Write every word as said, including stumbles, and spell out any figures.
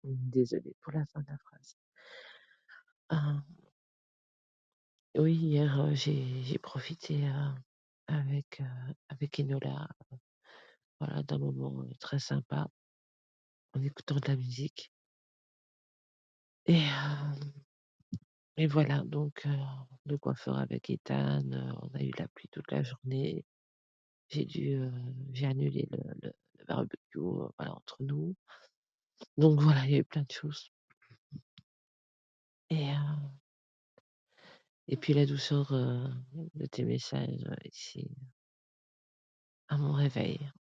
Mmh, désolée pour la fin de la phrase. Hem oui, hier, heu, j'ai j'ai profité, heu, avec, heu, avec Enola, voilà, d'un moment, heu, très sympa en écoutant de la musique. Et hem et voilà, donc heu, le coiffeur avec Ethan, heu, on a eu la pluie toute la journée. J'ai dû, heu, j'ai annulé le le le barbecue, heu, voilà, entre nous. Donc voilà, il y a eu plein de choses. Et heu et puis la douceur, heu, de tes messages, heu, ici à mon réveil.